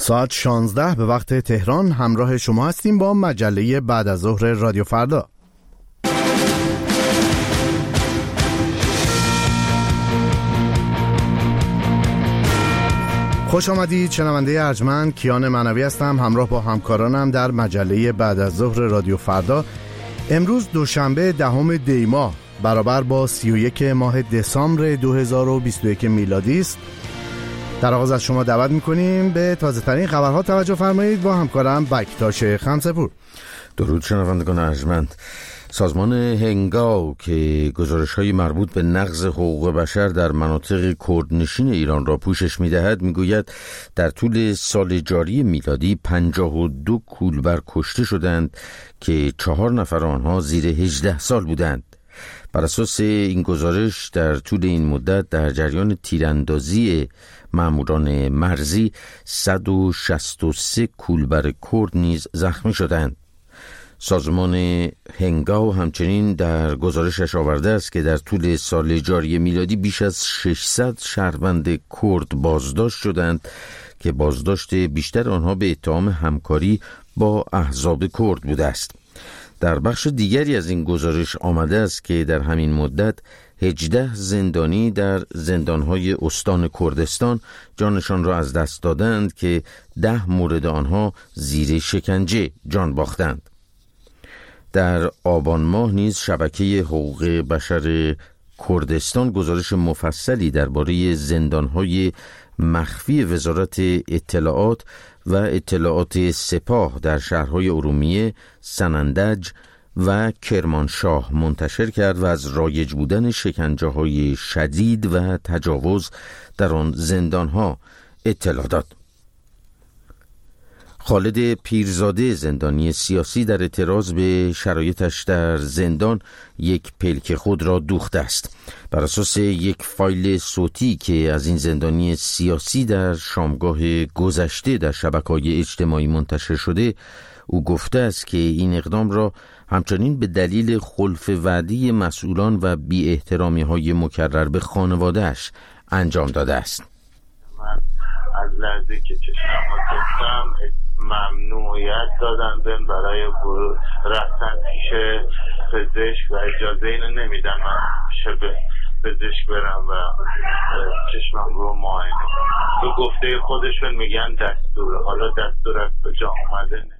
ساعت 16 به وقت تهران همراه شما هستیم با مجله بعد از ظهر رادیو فردا. خوش آمدید شنونده ارجمند. کیان معنوی هستم همراه با همکارانم در مجله بعد از ظهر رادیو فردا. امروز دوشنبه 10 دی ماه برابر با 31 ماه دسامبر 2021 میلادی است. در آغاز از شما دعوت میکنیم به تازه ترین خبرها توجه فرمایید با همکارم بکتاش خمسپور. درود شنوندگان ارجمند. سازمان هنگاو که گزارش‌های مربوط به نقض حقوق بشر در مناطق کردنشین ایران را پوشش می‌دهد می‌گوید در طول سال جاری میلادی 52 کولبر کشته شدند که 4 نفر آنها زیر 18 سال بودند. بر اساس این گزارش در طول این مدت در جریان تیراندازی ماموران مرزی 163 کولبر کرد نیز زخمی شدند. سازمان هنگاو همچنین در گزارشش آورده است که در طول سال جاری میلادی بیش از 600 شهروند کرد بازداشت شدند که بازداشت بیشتر آنها به اتهام همکاری با احزاب کرد بوده است. در بخش دیگری از این گزارش آمده است که در همین مدت 18 زندانی در زندانهای استان کردستان جانشان را از دست دادند که 10 مورد آنها زیر شکنجه جان باختند. در آبان ماه نیز شبکه حقوق بشر کردستان گزارش مفصلی درباره زندانهای مخفی وزارت اطلاعات و اطلاعات سپاه در شهرهای ارومیه، سنندج و کرمانشاه منتشر کرد و از رایج بودن شکنجه‌های شدید و تجاوز در آن زندانها اطلاع داد. خالد پیرزاده زندانی سیاسی در اعتراض به شرایطش در زندان یک پلک خود را دوخته است. بر اساس یک فایل صوتی که از این زندانی سیاسی در شامگاه گذشته در شبکه‌های اجتماعی منتشر شده، او گفته است که این اقدام را همچنین به دلیل خلف وعده مسئولان و بی احترامی های مکرر به خانواده‌اش انجام داده است. من از لحظه که چشمم گفتم ممنوعیت دادن بهم برای رفتن پیش پزشک و اجازه اینو نمیدن من پیش پزشک برم و چشمم رو معاینه. به گفته خودشون میگن دستوره، حالا دستور از کجا اومده نه.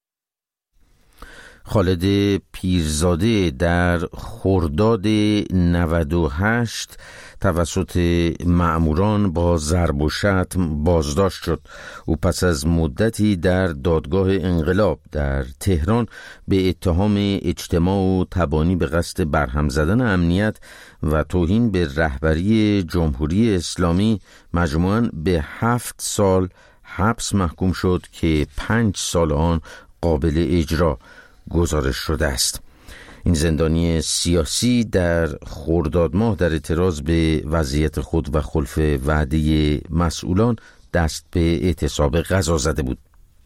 خالد پیرزاده در خرداد 98 توسط مأموران با ضرب و شتم بازداشت شد. او پس از مدتی در دادگاه انقلاب در تهران به اتهام اجتماع و تبانی به قصد برهم زدن امنیت و توهین به رهبری جمهوری اسلامی مجموعاً به 7 سال حبس محکوم شد که 5 سال آن قابل اجرا گزارش شده است. این زندانی سیاسی در خرداد ماه در اعتراض به وضعیت خود و خلف وعده مسئولان دست به اعتصاب غذا زده بود.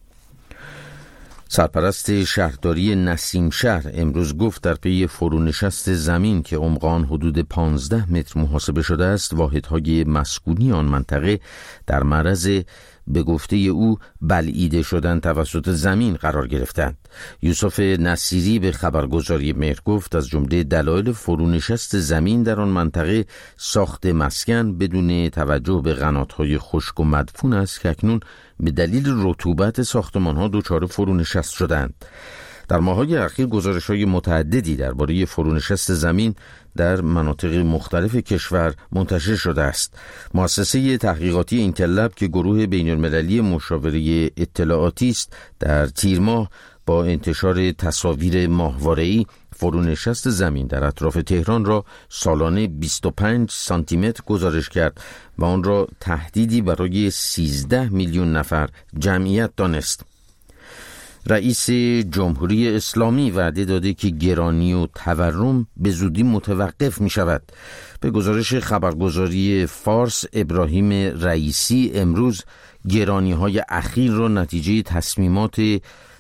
سرپرست شهرداری نسیم شهر امروز گفت در پی فرونشست زمین که عمق آن حدود 15 متر محاسبه شده است، واحدهای مسکونی آن منطقه در معرض به گفته او بلعیده شدن توسط زمین قرار گرفتند. یوسف نصیری به خبرگزاری مهر گفت از جمله دلایل فرونشست زمین در آن منطقه ساخت مسکن بدون توجه به قنات‌های خشک و مدفون است که اکنون به دلیل رطوبت ساختمان‌ها دچار فرونشست شدند. در ماه‌های اخیر گزارش‌های متعددی درباره فرونشست زمین در مناطق مختلف کشور منتشر شده است. مؤسسه تحقیقاتی اینتل‌لب که گروه بین‌المللی مشاوره اطلاعاتی است، در تیر ماه با انتشار تصاویر ماهواره‌ای فرونشست زمین در اطراف تهران را سالانه 25 سانتی متر گزارش کرد و آن را تهدیدی برای 13 میلیون نفر جمعیت دانست. رئیس جمهوری اسلامی وعده داده که گرانی و تورم به زودی متوقف می شود. به گزارش خبرگزاری فارس، ابراهیم رئیسی امروز گرانی های اخیر را نتیجه تصمیمات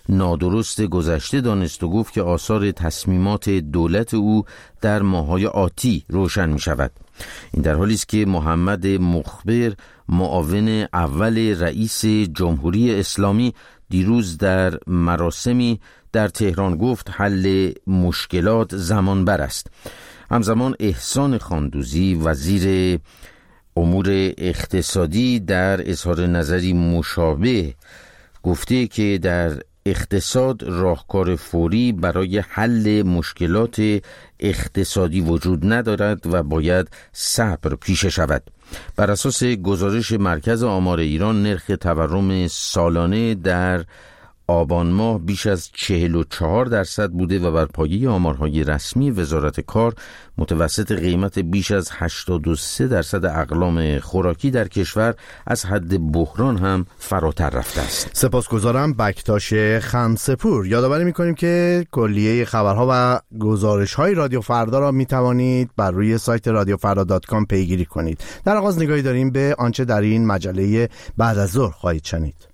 نادرست گذشته دانست و گفت که آثار تصمیمات دولت او در ماه‌های آتی روشن می شود. این در حالی است که محمد مخبر، معاون اول رئیس جمهوری اسلامی، دیروز در مراسمی در تهران گفت حل مشکلات زمان بر است. همزمان احسان خاندوزی، وزیر امور اقتصادی، در اظهار نظری مشابه گفته که در اقتصاد راهکار فوری برای حل مشکلات اقتصادی وجود ندارد و باید صبر پیشه شود. بر اساس گزارش مرکز آمار ایران، نرخ تورم سالانه در آبان ماه بیش از 44% بوده و بر پایه آمارهای رسمی وزارت کار متوسط قیمت بیش از 83% اقلام خوراکی در کشور از حد بحران هم فراتر رفته است. سپاسگزارم بکتاش خمسپور. یادآوری می‌کنیم که کلیه خبرها و گزارش‌های رادیو فردا را می‌توانید بر روی سایت radiofrda.com پیگیری کنید. در آغاز نگاهی داریم به آنچه در این مجله بعد از ظهر خواهید شنید.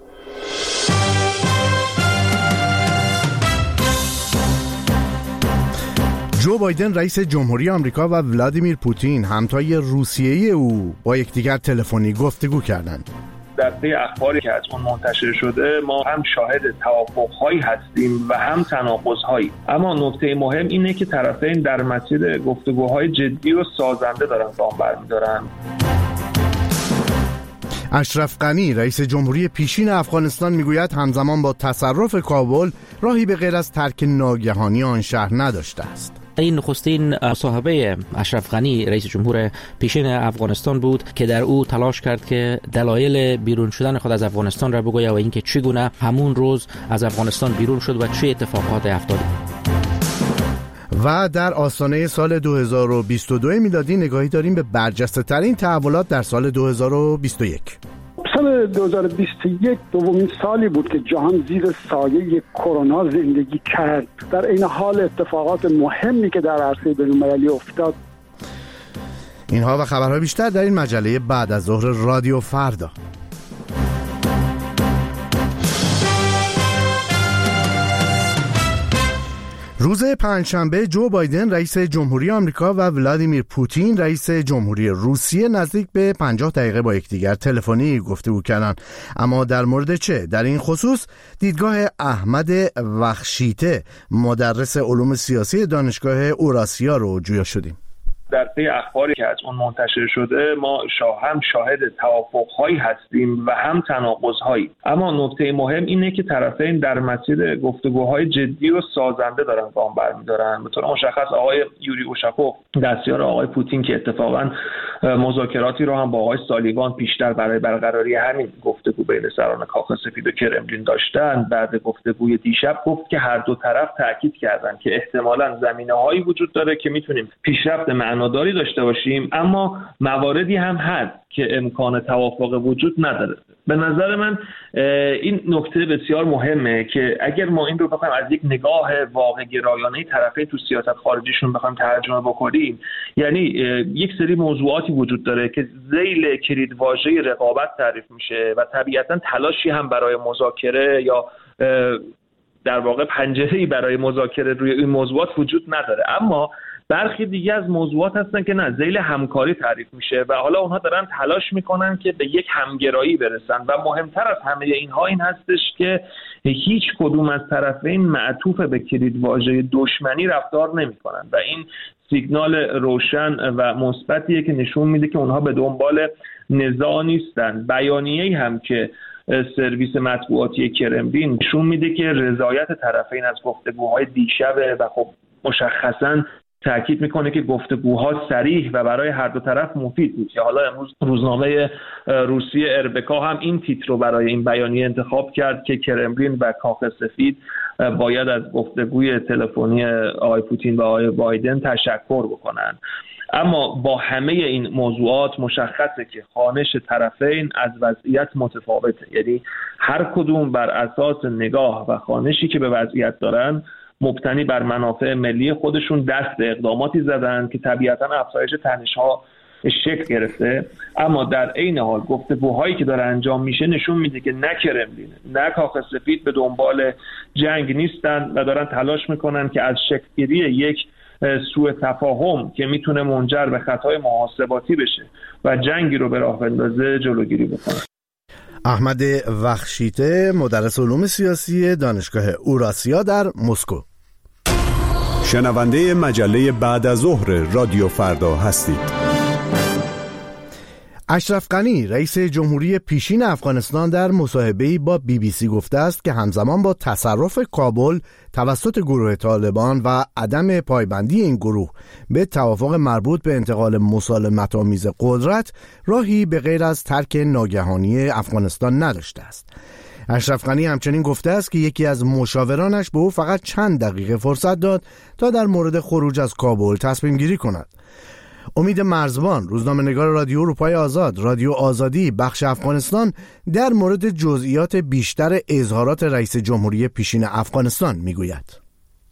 جو بایدن رئیس جمهوری آمریکا و ولادیمیر پوتین همتای روسیه‌ای او با یکدیگر تلفنی گفتگو کردند. در طی اخباری که از اون منتشر شده ما هم شاهد توافق‌هایی هستیم و هم تناقض‌هایی، اما نکته مهم اینه که طرفین در مسیر گفتگوهای جدی و سازنده دارن گام برمی‌دارن. اشرف غنی رئیس جمهوری پیشین افغانستان میگوید همزمان با تصرف کابل راهی به غیر از ترک ناگهانی آن شهر نداشته است. این نخستین مصاحبه اشرف غنی رئیس جمهور پیشین افغانستان بود که در او تلاش کرد که دلایل بیرون شدن خود از افغانستان را بگوید و اینکه چگونه همون روز از افغانستان بیرون شد و چه اتفاقات افتاد. و در آستانه سال 2022 میلادی نگاهی داریم به برجسته ترین تحولات در سال 2021. سال 2021 دومین سالی بود که جهان زیر سایه کرونا زندگی کرد. در این حال اتفاقات مهمی که در عرصه بین‌المللی افتاد. اینها و خبرها بیشتر در این مجله بعد از ظهر رادیو فردا. روز پنجشنبه جو بایدن رئیس جمهوری آمریکا و ولادیمیر پوتین رئیس جمهوری روسیه نزدیک به 50 دقیقه با یکدیگر تلفنی گفتگو کردند. اما در مورد چه؟ در این خصوص دیدگاه احمد وخشیته، مدرس علوم سیاسی دانشگاه اوراسیا رو جویا شدیم. در طی اخباری که از اون منتشر شده ما هم شاهد توافق‌هایی هستیم و هم تناقض‌هایی، اما نکته مهم اینه که طرفین در مسیر گفتگوهای جدی و سازنده دارن گام برمی‌دارن. به طور مشخص آقای یوری اوشاکوف، دستیار آقای پوتین، که اتفاقاً مذاکراتی رو هم با آقای سالیوان پیشتر برای برقراری همین گفتگو بین سران کاخ سفید و کرملین داشتن، بعد گفتگوی دیشب گفت که هر دو طرف تاکید کردن که احتمالاً زمینه‌هایی وجود داره که میتونیم پیشرفت معناداری داشته باشیم، اما مواردی هم هست که امکان توافق وجود نداره. به نظر من این نکته بسیار مهمه که اگر ما این رو بخوایم از یک نگاه واقع گرایانه طرفین تو سیاست خارجیشون بخوایم ترجمه بکنیم، یعنی یک سری موضوعاتی وجود داره که ذیل کلیدواژه رقابت تعریف میشه و طبیعتا تلاشی هم برای مذاکره یا در واقع پنجره‌ای برای مذاکره روی این موضوعات وجود نداره، اما برخی دیگه از موضوعات هستن که نه، ذیل همکاری تعریف میشه و حالا اونها دارن تلاش میکنن که به یک همگرایی برسن و مهمتر از همه اینها این هستش که هیچ کدوم از طرفین معطوف به کلیدواژه دشمنی رفتار نمیکنن و این سیگنال روشن و مثبتیه که نشون میده که اونها به دنبال نزاع نیستن. بیانیه‌ای هم که سرویس مطبوعاتی کرملین نشون میده که رضایت طرفین از گفتگوهای دیشب و خب مشخصاً تأکید میکنه که گفتگوها صریح و برای هر دو طرف مفید بود. که حالا امروز روزنامه روسیه اربکا هم این تیتر رو برای این بیانیه انتخاب کرد که کرملین و کاخ سفید باید از گفتگوی تلفنی آقای پوتین و آقای بایدن تشکر بکنن. اما با همه این موضوعات مشخصه که خوانش طرفین از وضعیت متفاوته، یعنی هر کدوم بر اساس نگاه و خوانشی که به وضعیت دارن مبتنی بر منافع ملی خودشون دست به اقداماتی زدن که طبیعتاً افزایش تنش‌ها شکل گرفته. اما در عین حال گفتگوهایی که داره انجام میشه نشون میده که نه کرملین نه کاخ سفید به دنبال جنگ نیستن و دارن تلاش میکنن که از شکل‌گیری یک سوء تفاهم که میتونه منجر به خطای محاسباتی بشه و جنگی رو به راه بندازه جلوگیری بکنن. احمد وخشیته، مدرس علوم سیاسی دانشگاه اوراسیا در مسکو. شنونده مجله بعد از ظهر رادیو فردا هستید. اشرف غنی رئیس جمهوری پیشین افغانستان در مصاحبه‌ای با BBC گفته است که همزمان با تصرف کابل توسط گروه طالبان و عدم پایبندی این گروه به توافق مربوط به انتقال مسالمت‌آمیز قدرت راهی به غیر از ترک ناگهانی افغانستان نداشته است. اشرف غنی همچنین گفته است که یکی از مشاورانش به او فقط چند دقیقه فرصت داد تا در مورد خروج از کابل تصمیم گیری کند. امید مرزبان، روزنامه‌نگار رادیو اروپای آزاد، رادیو آزادی بخش افغانستان، در مورد جزئیات بیشتر اظهارات رئیس جمهوری پیشین افغانستان میگوید.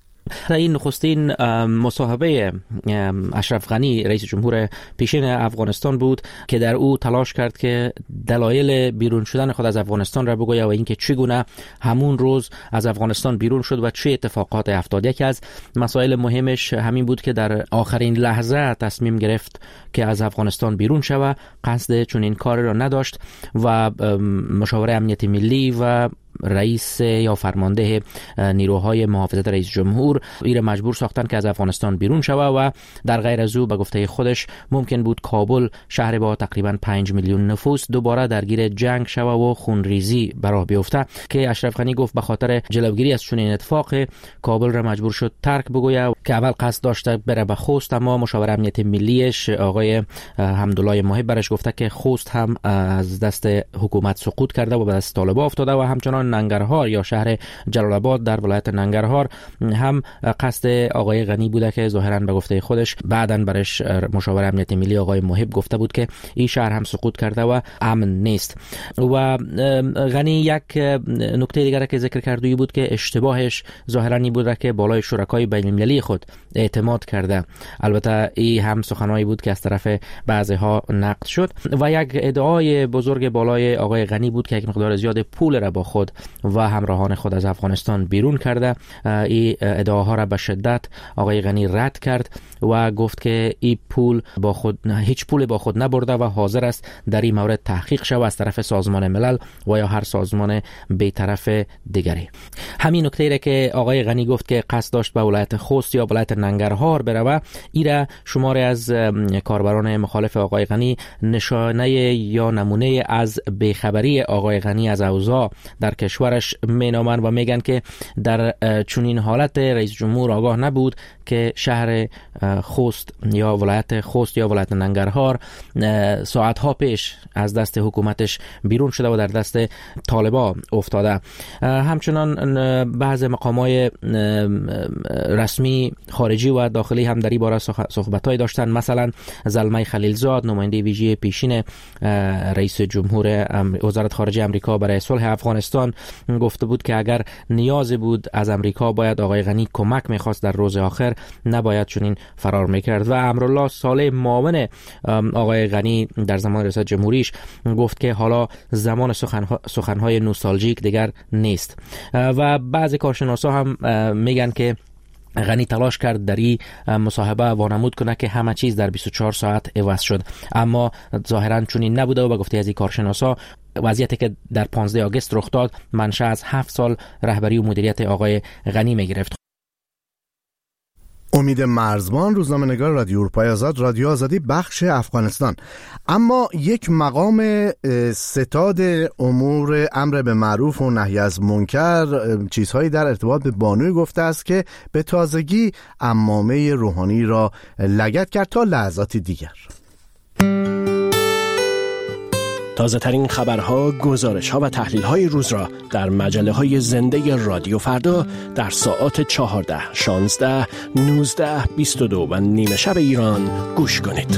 این نخستین مصاحبه اشرف غنی رئیس جمهور پیشین افغانستان بود که در او تلاش کرد که دلایل بیرون شدن خود از افغانستان را بگوید و اینکه چگونه همون روز از افغانستان بیرون شد و چه اتفاقات افتاد. یکی از مسائل مهمش همین بود که در آخرین لحظه تصمیم گرفت که از افغانستان بیرون شود. قصد چون این کار را نداشت و مشاور امنیت ملی و رئیس یا فرمانده نیروهای محافظت رئیس جمهور ایر مجبور ساختن که از افغانستان بیرون شود و در غیر از او به گفته خودش ممکن بود کابل، شهر با تقریبا 5 میلیون نفوس، دوباره درگیر جنگ شود و خونریزی به راه بیفته که اشرف غنی گفت به خاطر جلوگیری از چنین اتفاق کابل را مجبور شد ترک بگوید که اول قصد داشته بره به خوست، اما مشاور امنیت ملیش آقای حمدالله محب برش گفته که خوست هم از دست حکومت سقوط کرده و به دست طالبان افتاده و همچنان ننگرهار یا شهر جلال آباد در ولایت ننگرهار هم قصد آقای غنی بوده که ظاهرا به گفته خودش بعداً برش مشاور امنیت ملی آقای محب گفته بود که این شهر هم سقوط کرده و امن نیست. و غنی یک نکته دیگر که ذکر کرده بود که اشتباهش ظاهرا این بود که بالای شرکای بین المللی خود اعتماد کرده. البته این هم سخنایی بود که از طرف بعضی‌ها نقد شد و یک ادعای بزرگ بالای آقای غنی بود که یک مقدار زیاد پول را با خود و همراهان خود از افغانستان بیرون کرده. این ادعاها را به شدت آقای غنی رد کرد و گفت که این پول با خود هیچ پول با خود نبرده و حاضر است در این مورد تحقیق شود از طرف سازمان ملل و یا هر سازمان بی‌طرف دیگری. همین نکته را که آقای غنی گفت که قصد داشت به ولایت خوست یا ولایت ننگرهار بره، ایرا شماری از کاربران مخالف آقای غنی نشانه یا نمونه از بیخبری آقای غنی از اوضاع در کشورش مینامند و میگن که در چنین حالت رئیس جمهور آگاه نبود که شهر خوست یا ولایت خوست یا ولایت ننگرهار ساعتها پیش از دست حکومتش بیرون شده و در دست طالبا افتاده. همچنان بعض مقامات رسمی خارجی و داخلی هم در این باره صحبت‌های داشتن. مثلا زلمه خلیلزاد، نماینده ویژه پیشین رئیس جمهور وزارت خارجه آمریکا برای صلح افغانستان گفته بود که اگر نیاز بود از آمریکا باید آقای غنی کمک می‌خواست در روز آخر، نباید چنین فرار می‌کرد. و امرالله صالح، معاون آقای غنی در زمان ریاست جمهوریش، گفت که حالا زمان سخن‌های نوستالژیک دیگر نیست. و بعضی کارشناسا هم میگن که غنی تلاش کرد در این مصاحبه وانمود کنه که همه چیز در 24 ساعت عوض شد، اما ظاهرا چنین نبوده و به گفته از این کارشناسا وضعیتی که در 15 آگوست رخ داد منشأ از 7 سال رهبری و مدیریت آقای غنی میگرفت. امید مرزبان، روزنامه‌نگار رادیو اروپای آزاد، رادیو آزادی بخش افغانستان. اما یک مقام ستاد امور امر به معروف و نهی از منکر چیزهایی در ارتباط به بانوی گفته است که به تازگی عمامه روحانی را لگد کرد تا لحظاتی دیگر. تازه ترین خبرها، گزارش‌ها و تحلیل‌های روز را در مجله‌های زنده رادیو فردا در ساعات 14، 16، 19، 22 و نیمه شب ایران گوش کنید.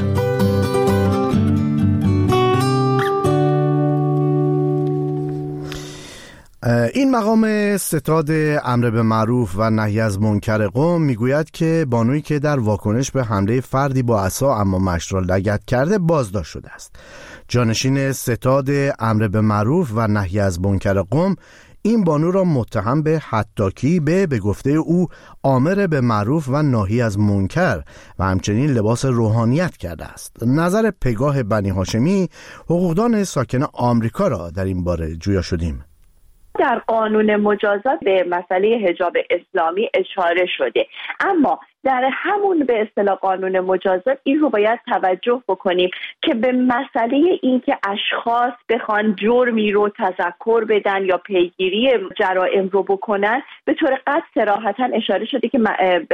این مقام ستاد امر به معروف و نهی از منکر قوم میگوید که بانویی که در واکنش به حمله فردی با عصا عمامش را لگد کرده بازداشت شده است. جانشین ستاد امر به معروف و نهی از منکر قوم این بانو را متهم به حطاکی به گفته او آمر به معروف و ناهی از منکر و همچنین لباس روحانیت کرده است. نظر پگاه بنی هاشمی، حقوقدان ساکن آمریکا، را در این باره جویا شدیم. در قانون مجازات به مسئله حجاب اسلامی اشاره شده، اما در همون به اصطلاح قانون مجازات این رو باید توجه بکنیم که به مسئله این که اشخاص بخوان جرمی رو تذکر بدن یا پیگیری جرائم رو بکنن به طور قطع صراحتاً اشاره شده که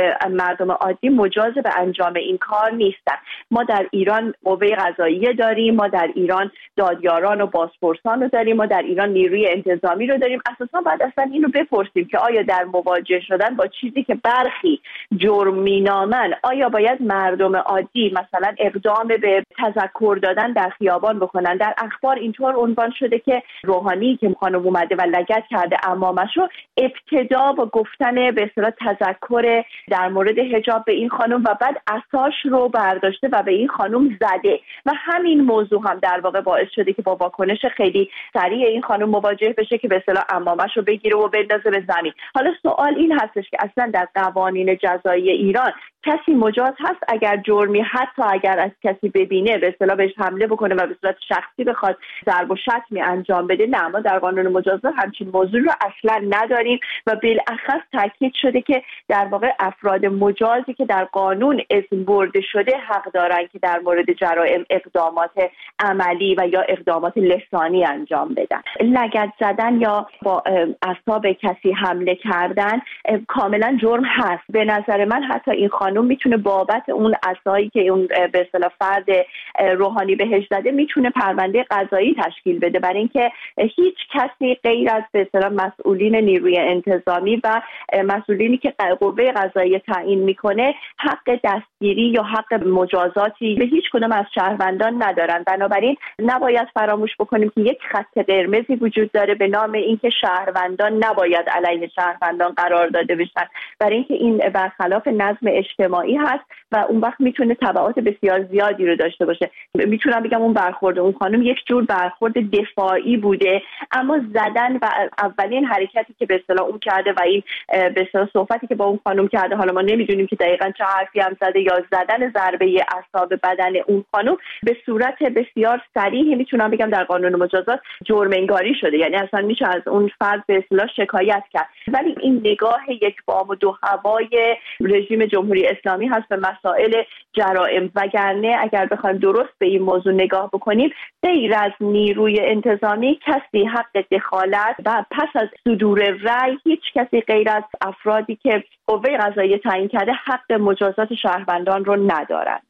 مردم عادی مجاز به انجام این کار نیستن. ما در ایران قوه قضاییه داریم، ما در ایران دادیاران و بازپرسان رو داریم، ما در ایران نیروی انتظامی رو داریم. اساساً باید اصلا این رو بپرسیم که آیا در مواجه شدن با چیزی که برخی جرم مینامن آیا باید مردم عادی مثلا اقدام به تذکر دادن در خیابان بکنن؟ در اخبار اینطور عنوان شده که روحانی که خانم اومده و لگد کرده عمامشو ابتدا با گفتن به اصطلاح تذکر در مورد حجاب به این خانم و بعد عصاش رو برداشته و به این خانم زده و همین موضوع هم در واقع باعث شده که با واکنش خیلی سریع این خانم مواجه بشه که به اصطلاح عمامش رو بگیره و بندازه به زمین. حالا سوال این هستش که اصلا در قوانین جزایی ایران کسی مجاز هست اگر جرمی حتی اگر از کسی ببینه به اصطلاح بهش حمله بکنه و به صورت شخصی بخواد ضرب و شتمی انجام بده؟ نه، ما در قانون مجازات همچین موضوع رو اصلا نداریم و بالاخص تاکید شده که در واقع افراد مجازی که در قانون اسم برده شده حق دارن که در مورد جرائم اقدامات عملی و یا اقدامات لسانی انجام بدن. لگد زدن یا با عصا به کسی حمله کردن کاملا جرم هست. به نظر من حتی این خانم میتونه بابت اون عصایی که اون به اصطلاح فرد روحانی بهش زده میتونه پرونده قضایی تشکیل بده، برای اینکه هیچ کسی غیر از به اصطلاح مسئولین نیروی انتظامی و مسئولینی که قوه قضاییه تعیین میکنه حق دستگیری یا حق مجازاتی به هیچ کدوم از شهروندان ندارن. بنابراین نباید فراموش بکنیم که یک خط قرمزی وجود داره به نام اینکه شهروندان نباید علیه شهروندان قرار داده بشن، برای اینکه این برخلاف نظم اجتماعی هست و اون وقت میتونه تبعات بسیار زیادی رو داشته باشه. میتونم بگم اون برخورد اون خانم یک جور برخورد دفاعی بوده، اما زدن و اولین حرکتی که به اصطلاح اون کرده و این به اصطلاح صحبتی که با اون خانم کرده، حالا ما نمیدونیم که دقیقاً چه حرفی هم زده، یا زدن ضربه اعصاب بدن اون خانم به صورت بسیار صریح میتونم بگم در قانون مجازات جرم انگاری شده، یعنی اصلا میشه از اون فرد به اصطلاح شکایت کرد. ولی این نگاه یک بام و دو هوای رژیم جمهوری اسلامی هست به مسائل جرائم، وگرنه اگر بخوایم درست به این موضوع نگاه بکنیم غیر از نیروی انتظامی کسی حق دخالت و پس از صدور رأی هیچ کسی غیر از افرادی که قوه قضاییه تعیین کرده حق مجازات شهروندان رو ندارند.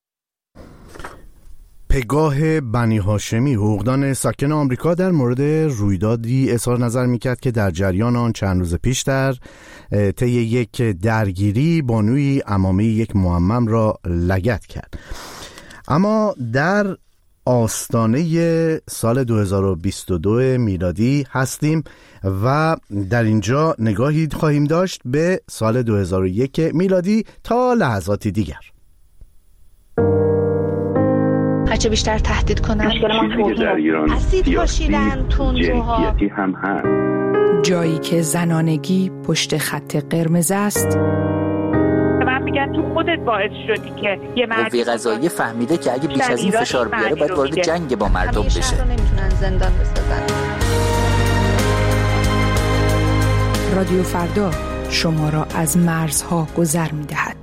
پگاه بنی هاشمی، حقوقدان ساکن آمریکا، در مورد رویدادی اظهار نظر میکرد که در جریان آن چند روز پیش در طی یک درگیری بانوی عمامه یک معمم را لگد کرد. اما در آستانه سال 2022 میلادی هستیم و در اینجا نگاهی خواهیم داشت به سال 2001 میلادی تا لحظاتی دیگر. هرچه بیشتر تهدید کنن در ایران اسید پاشیدن تندروها هم هست. جایی که زنانگی پشت خط قرمز است. من میگن تو خودت باعث شدی که یه مرد قوه قضاییه فهمیده که اگه بیش از این فشار بیاره باید وارد جنگ با مردم بشه. همیشه رو نمیتونن زندان بسازن. رادیو فردا شما را از مرزها گذر میدهد.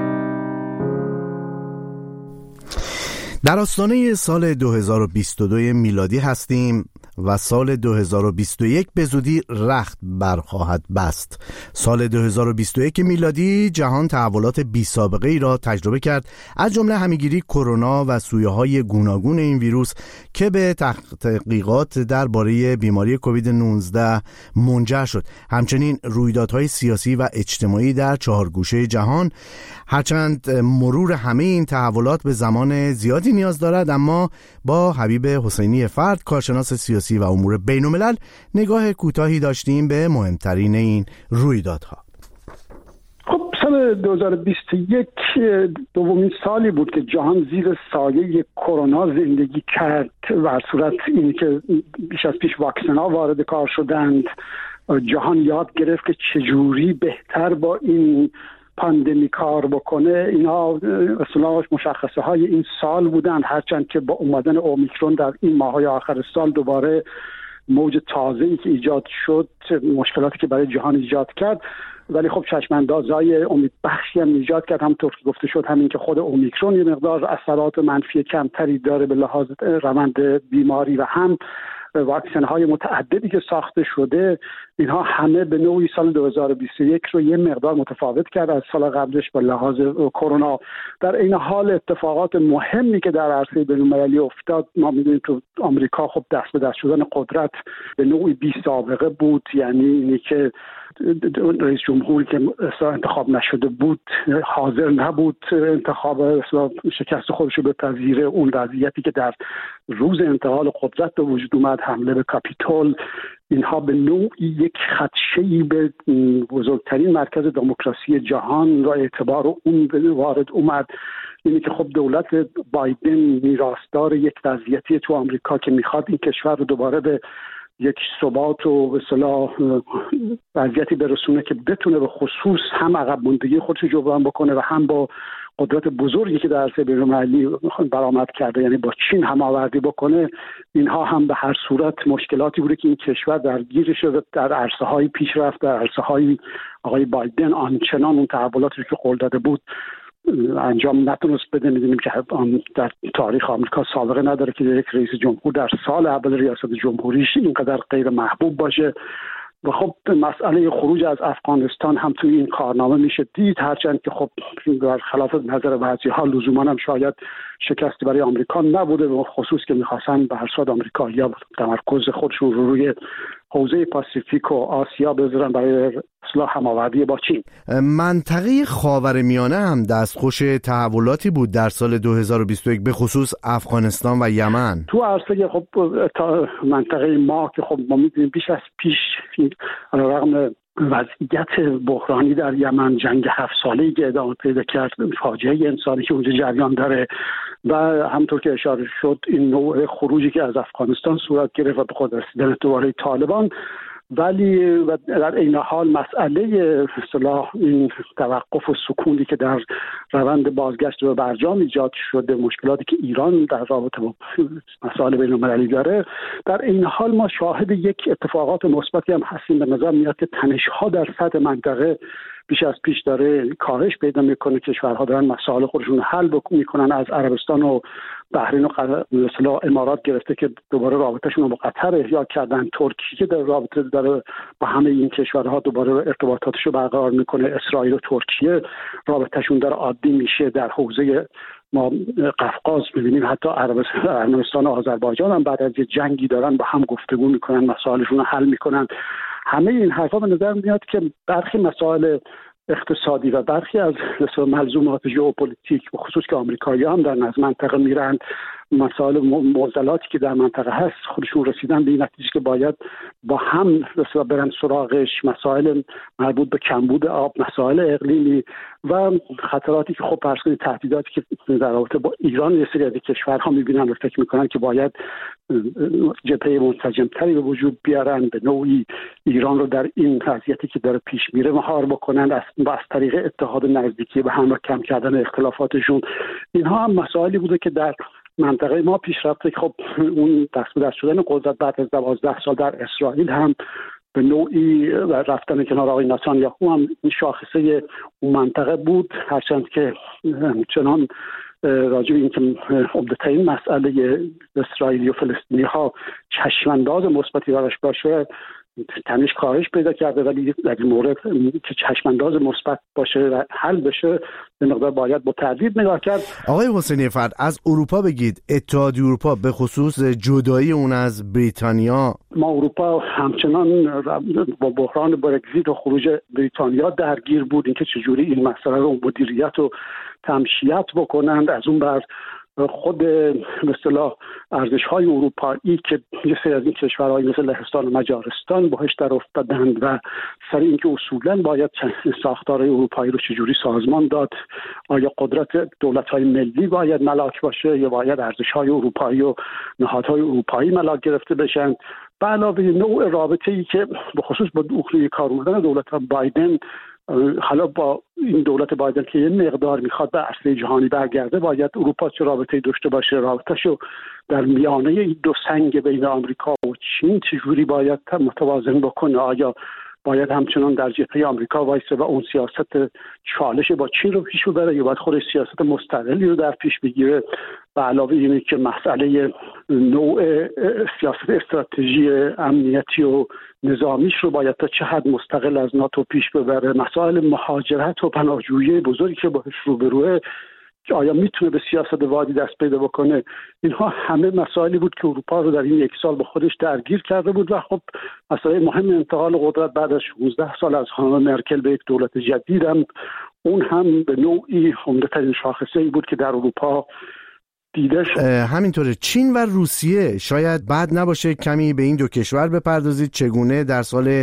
در آستانه سال 2022 میلادی هستیم و سال 2021 به زودی رخت برخواهد بست. سال 2021 میلادی جهان تحولات بی سابقه ای را تجربه کرد، از جمله همه‌گیری کرونا و سویه‌های گوناگون این ویروس که به تحقیقات درباره بیماری کووید 19 منجر شد. همچنین رویدادهای سیاسی و اجتماعی در 4 گوشه جهان. هرچند مرور همه این تحولات به زمان زیادی نیاز دارد، اما با حبیب حسینی فرد، کارشناس سیاسی سیاسی و امور بین الملل نگاه کوتاهی داشتیم به مهمترین این رویدادها. خب سال 2021 دومین سالی بود که جهان زیر سایه کرونا زندگی کرد و صورت این که بیش از پیش واکسن ها وارد کار شدند. جهان یاد گرفت که چجوری بهتر با این پاندمی کار بکنه. اینا اصلا مشخصه های این سال بودند، هرچند که با اومدن اومیکرون در این ماهای آخر سال دوباره موج تازه‌ای که ایجاد شد، مشکلاتی که برای جهان ایجاد کرد، ولی خب چشم‌اندازهای امیدبخشی هم ایجاد کرد. همونطور که گفته شد همین که خود اومیکرون یه مقدار اثرات منفی کمتری داره به لحاظ روند بیماری و هم واکسن های متعددی که ساخته شده، اینها همه به نوعی سال 2021 رو یه مقدار متفاوت کرد از سال قبلش به لحاظ کرونا. در این حال اتفاقات مهمی که در عرصه بین‌المللی افتاد، ما می‌دونیم تو آمریکا خب دست به دست شدن قدرت به نوعی بی سابقه بود، یعنی اینی که رئیس جمهوری که انتخاب نشده بود حاضر نبود انتخاب شکست خودش رو بپذیره. اون وضعیتی که در روز انتقال قدرت به وجود اومد، حمله به کاپیتول، اینها به نوعی یک خدشه‌ای به بزرگترین مرکز دموکراسی جهان را اعتبار اون وارد اومد. اینی که خب دولت بایدن میراثدار یک وضعیتی تو آمریکا که میخواد این کشور رو دوباره به یک ثبات و به اصطلاح وضعیتی برسونه که بتونه به خصوص هم عقب ماندگی خودش جبران بکنه و هم با قدرت بزرگی که در عرصه بین‌المللی برآمد کرده، یعنی با چین هماوردی بکنه. اینها هم به هر صورت مشکلاتی بوده که این کشور درگیر شده در عرصه‌های پیشرفت، در عرصه‌های آقای بایدن آنچنان اون تحولاتی که قول داده بود انجام نتونست بده. می‌دونیم که در تاریخ آمریکا سابقه نداره که یک رئیس جمهور در سال اول ریاست جمهوریش اینقدر غیر محبوب باشه. و خب مسئله خروج از افغانستان هم توی این کارنامه میشه دید، هرچند که خب در خلاف نظر بعضی‌ها لزوما هم شاید شکستی برای آمریکا نبوده، به خصوص که می‌خواستن به هر صورت آمریکایی‌ها تمرکز خودشون رو روی حوزه پاسیفیک و آسیا بذارن برای اصلاح هماوردی با چین. منطقه خاورمیانه هم دستخوش تحولاتی بود در سال 2021 به خصوص افغانستان و یمن. تو عرصه خب منطقه ما که خب ما می‌دونیم بیش از پیش علیرغم وضعیت بحرانی در یمن، جنگ 7 ساله‌ای که ادامه پیدا کرد، فاجعه انسانی که اونجا جریان داره و همونطور که اشاره شد این نوع خروجی که از افغانستان صورت گرفت و به قدرت رسیدن دوباره طالبان، ولی در این حال مسئله اصطلاح این توقف و سکونی که در روند بازگشت به برجام ایجاد شده، مشکلاتی که ایران در رابطه با مسائل بین‌المللی داره، در این حال ما شاهد یک اتفاقات مثبتی هم هستیم. به نظر میاد که تنش‌ها در سطح منطقه بیش از پیش داره کاهش پیدا میکنه. کشورها دارن مسائل خودشون حل میکنن، از عربستان و بحرین و مثلا امارات گرفته که دوباره رابطهشون رو با قطر احیا کردن، ترکیه در رابطه داره با همه این کشورها دوباره ارتباطاتش رو برقرار میکنه، اسرائیل و ترکیه رابطهشون داره عادی میشه. در حوزه ما قفقاز می‌بینیم حتی ارمنستان و آذربایجان هم بعد از یه جنگی دارن با هم گفتگو میکنن، مسائلشون رو حل میکنن. همه این حرفا به نظر میاد که برخی مسائل اقتصادی و برخی از ملزومات ژئوپلیتیک، به خصوص که آمریکایی‌ها هم در منطقه میرن، مسائل معضلاتی که در منطقه هست خودشون رسیدن به این نتیجه که باید با هم برن سراغش، مسائل مربوط به کمبود آب، مسائل اقلیمی و خطراتی که خب فرض کنید تهدیداتی که در رابطه با ایران یه سری از کشورها میبینن و فکر میکنن که باید جبهه منسجم‌تری به وجود بیارن، به نوعی ایران رو در این وضعیتی که داره پیش میره مهار بکنن از طریق اتحاد نزدیکی به هم و کم کردن اختلافاتشون. اینها هم مسائلی بوده که در منطقه ما پیش رفته. خب اون دست به دست شدن قدرت بعد از 12 سال در اسرائیل هم به نوعی رفتن کنار آقای نتانیاهو هم شاخصه اون منطقه بود، هرچند که چنان راجع به اینکه عمده‌ترین مسئله اسرائیلی و فلسطینی ها چشمانداز مثبتی براش باشه تنش کاهش پیدا کرده، ولی در این مورد که چشمانداز مثبت باشه و حل بشه به مقدار باید با تردید نگاه کرد. آقای حسینی فرد، از اروپا بگید، اتحادیه اروپا به خصوص جدایی اون از بریتانیا. ما اروپا همچنان با بحران برگزیت و خروج بریتانیا درگیر بود، اینکه چجوری این مسئله رو مدیریت و تمشیت بکنند. از اون بر خود به اصطلاح ارزش‌های اروپایی که یه سری از این کشورهای مثل لهستان و مجارستان باهاش در افتادند و سر اینکه اصولاً باید ساختارهای اروپایی رو چجوری سازمان داد، آیا قدرت دولت‌های ملی باید ملاک باشه یا باید ارزش‌های اروپایی و نهادهای اروپایی ملاک گرفته بشن، به علاوه نوع رابطه‌ای که به خصوص با دخول کار اومدن دولت بایدن، حالا با این دولت بایدن که یه مقدار میخواد به عرصه جهانی برگرده، باید اروپا چه رابطه‌ای داشته باشه، رابطه‌شو در میانه این دو سنگ بین آمریکا و چین چجوری باید متوازن بکنه، آیا باید همچنان در جبهه آمریکا وایسه و اون سیاست چالش با چین رو پیش ببره یا باید خودش سیاست مستقلی رو در پیش بگیره. به علاوه اینه که مسئله نوع سیاست استراتژی امنیتی و نظامیش رو باید تا چه حد مستقل از ناتو پیش ببره، مسائل مهاجرت و پناهجویی بزرگی که باهاش روبروه آیا میتونه به سیاست وادی دست پیدا بکنه. اینها همه مسائلی بود که اروپا رو در این یک سال با خودش درگیر کرده بود و خب مسئله مهم انتقال قدرت بعد از 16 سال از خانم مرکل به یک دولت جدید هم اون هم به نوعی عمده‌ترین شاخصه‌ای بود که در اروپا دیده شد. همینطوره. چین و روسیه شاید بد نباشه کمی به این دو کشور بپردازید، چگونه در سال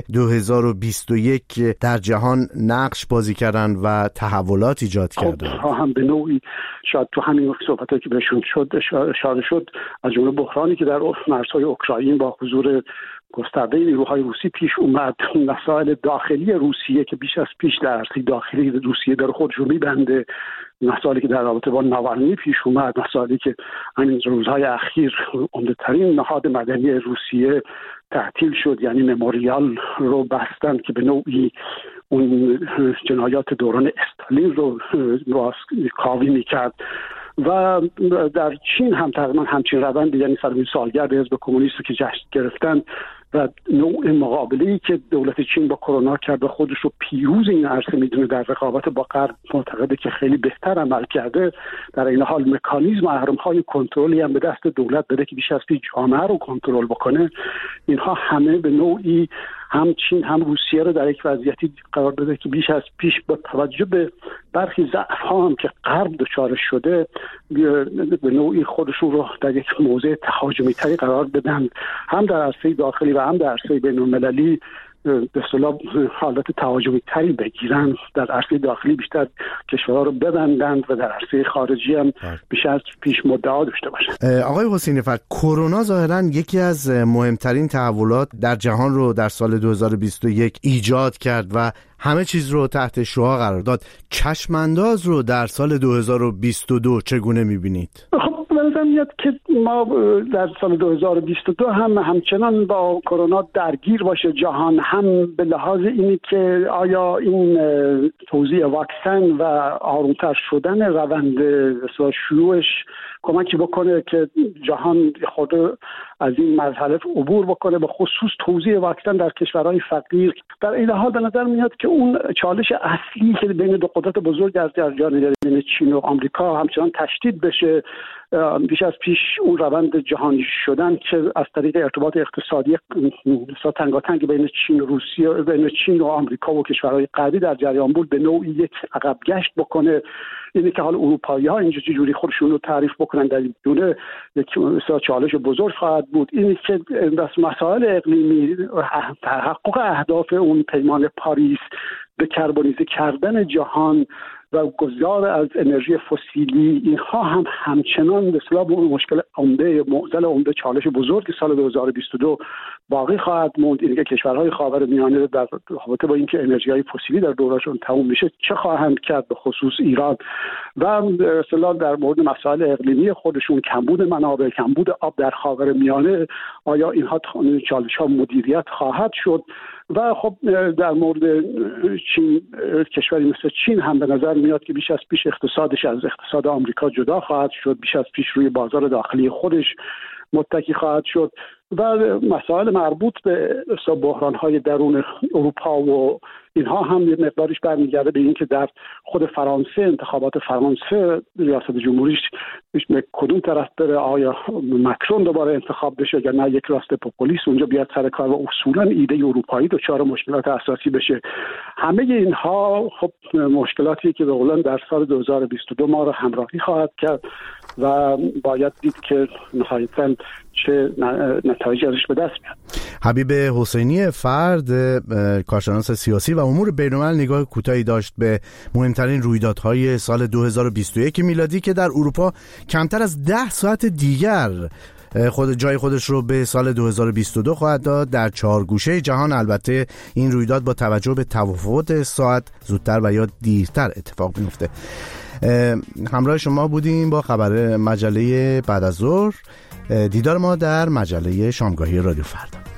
2021 در جهان نقش بازی کردن و تحولات ایجاد کردن. هم به نوعی شاید تو همین صحبتایی که بهشون اشاره شد، از جمله بحرانی که در مرزهای اوکراین با حضور گسترده نیروهای روسی پیش اومد، مسائل داخلی روسیه که بیش از پیش در عرصه داخلی روسیه داره خودش رو میبنده، مسائلی که در رابطه با ناوالنی پیش اومد، مسائلی که همین روزهای اخیر عمده‌ترین نهاد مدنی روسیه تعطیل شد، یعنی مموریال رو بستن که به نوعی اون جنایات دوران استالین رو کاوی میکرد. و در چین هم تقریبا همچین روندی، یعنی سالگرد سالگرد حزب کمونیست که جشن گرفتن و نوع مقابله‌ای که دولت چین با کرونا کرد و خودش رو پیروز این عرصه میدونه، در رقابت با غرب معتقده که خیلی بهتر عمل کرده، در این حال مکانیزم اهرم‌های کنترلی هم به دست دولت بده که بیش از پیش جامعه رو کنترل بکنه. اینها همه به نوعی هم چین هم روسیه رو در یک وضعیتی قرار داده که بیش از پیش با توجه به برخی ضعف‌ها هم که غرب دچار شده به نوعی خودشون رو در یک موضع تهاجمی‌تری قرار بدن، هم در عرصه داخلی و هم در عرصه بین‌المللی به اصطلاح حالت تهاجمی تری بگیرن، در عرصه داخلی بیشتر کشورها رو ببندند و در عرصه خارجی هم بیش از پیش مدعا داشته باشند. آقای حسینی فر، کرونا ظاهراً یکی از مهمترین تحولات در جهان رو در سال 2021 ایجاد کرد و همه چیز رو تحت شعاع قرار داد. چشمانداز رو در سال 2022 چگونه می‌بینید؟ به نظر میاد که ما در سال 2022 همچنان با کرونا درگیر باشه جهان، هم به لحاظ اینی که آیا این توزیع واکسن و آرومتر شدن روند شیوعش کمکی بکنه که جهان خود از این مرحله عبور بکنه، به خصوص توزیع واکسن در کشورهای فقیر. در این حال به نظر میاد که اون چالش اصلی که بین دو قدرت بزرگ در جریان بین چین و آمریکا همچنان تشدید بشه، بیش از پیش اون روند جهانی شدن که از طریق ارتباط اقتصادی تنگاتنگ بین چین و روسیه، بین چین و آمریکا و کشورهای غربی در جریان بود، به نوعی یک عقب گشت بکنه. اینه که حال اروپایی‌ها اینجا چجوری خودشون رو تعریف بکنن در این دونه یک چالش بزرگ خواهد بود. اینه که مسائل اقلیمی، تحقق اهداف اون پیمان پاریس، به کربونیزه کردن جهان و گذار از انرژی فسیلی، اینها هم همچنان به اصطلاح مشکل عمده چالش بزرگ سال 2022 باقی خواهد موند. این که کشورهای خاورمیانه در رابطه با اینکه انرژی‌های فسیلی در دورشون تموم میشه چه خواهند کرد، به خصوص ایران، و به اصطلاح در مورد مسائل اقلیمی خودشون، کمبود منابع، کمبود آب در خاورمیانه، آیا اینها چالش‌ها مدیریت خواهد شد. و خب در مورد چین، کشوری مثل چین هم به نظر میاد که بیش از پیش اقتصادش از اقتصاد آمریکا جدا خواهد شد، بیش از پیش روی بازار داخلی خودش متکی خواهد شد و مسائل مربوط به بحران‌های درون اروپا و اینها هم یه مقدارش برمیگرده به این که در خود فرانسه انتخابات فرانسه ریاست جمهوریش به کدوم طرف بره، آیا مکرون دوباره انتخاب بشه یا نه یک راست پوپولیست اونجا بیاد سر کار و اصولا ایده اروپایی دچار مشکلات اساسی بشه. همه اینها خب مشکلاتی که به قولن در سال 2022 ما رو همراهی خواهد کرد و باید دید که نهایتاً چه نتایج ازش به دست میاد. حبیب حسینی فرد، کارشناس سیاسی و امور بین‌الملل، نگاه کوتاهی داشت به مهمترین رویدادهای سال 2021 میلادی که در اروپا کمتر از 10 ساعت دیگر جای خودش رو به سال 2022 خواهد داد. در 4 گوشه جهان البته این رویداد با توجه به تفاوت ساعت زودتر و یا دیرتر اتفاق میفته. همراه شما بودیم با خبر مجله بعد از ظهر. دیدار ما در مجله شامگاهی رادیو فردا.